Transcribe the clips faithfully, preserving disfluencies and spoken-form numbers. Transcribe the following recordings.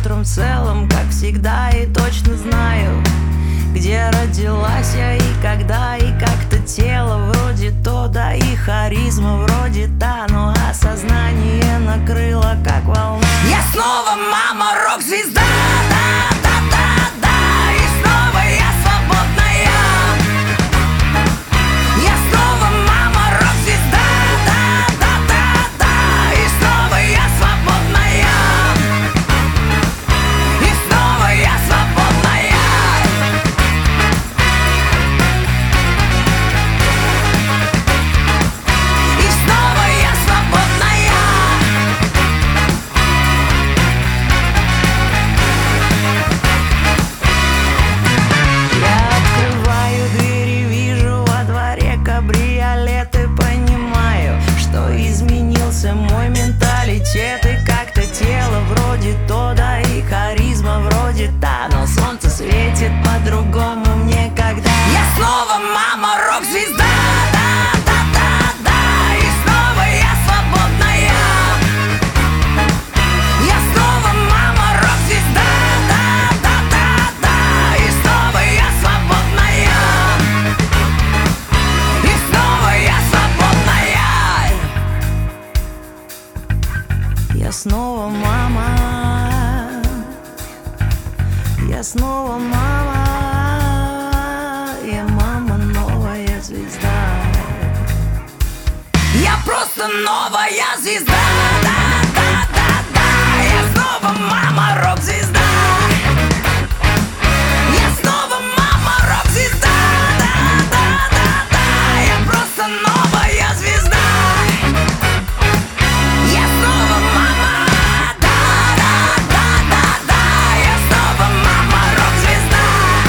утром в целом, как всегда, и точно знаю, где родилась я и когда, и как-то тело вроде то, да и харизма вроде та, но осознание накрыло, как волна. Я снова мама, рок-звезда, да, да, да, да, и снова я свободная. Я снова мама, рок-звезда, да, да, да, да, и снова я свободная. И снова я свободная. И снова я свободная. Я открываю двери, вижу во дворе кабриолет и понимаю, что изменился мой менталитет. И как-то тело вроде то, да и харизма вроде та, но солнце светит по-другому мне, когда я снова мама, рок-звезда, да, да, да, да, и снова я свободная. Я снова мама, рок-звезда, да, да, да, да, и снова я свободная. И снова я свободная. Я снова мама. Я снова мама. Я мама, новая звезда. Я просто новая звезда. Да, да, да, да. Я снова мама, рок-звезда. Я снова мама, рок-звезда. Да, да, да, да. Я просто новая звезда. Я снова мама. Да, да, да, да, да. Я снова мама, рок-звезда.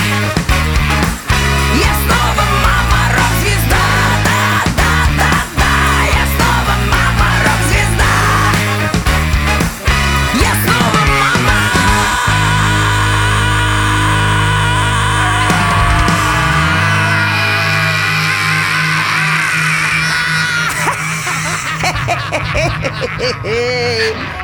Я снова мама, рок-звезда. Да, да, да, да. Я снова мама, рок-звезда. Я снова мама. Hey,